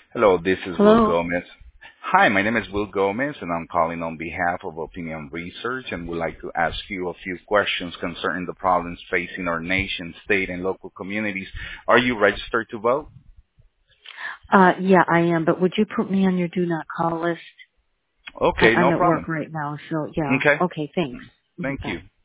Hello, this is Will Hello. Gomez. Hi, my name is Will Gomez, and I'm calling on behalf of Opinion Research, and would like to ask you a few questions concerning the problems facing our nation, state, and local communities. Are you registered to vote? Yeah, I am, but would you put me on your do not call list? Okay, I'm no at work problem. right now, so yeah. Okay, Okay, thanks. thank Bye. you.